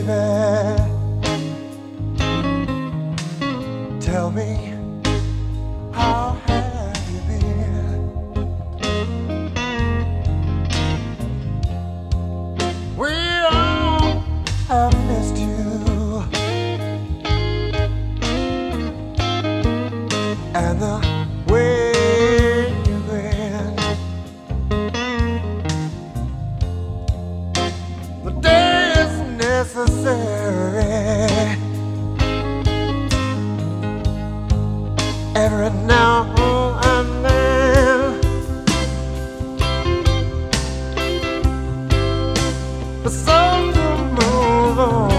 baby. Tell me, how have you been? We all have missed you, and the way you grin. The day is necessary. Every now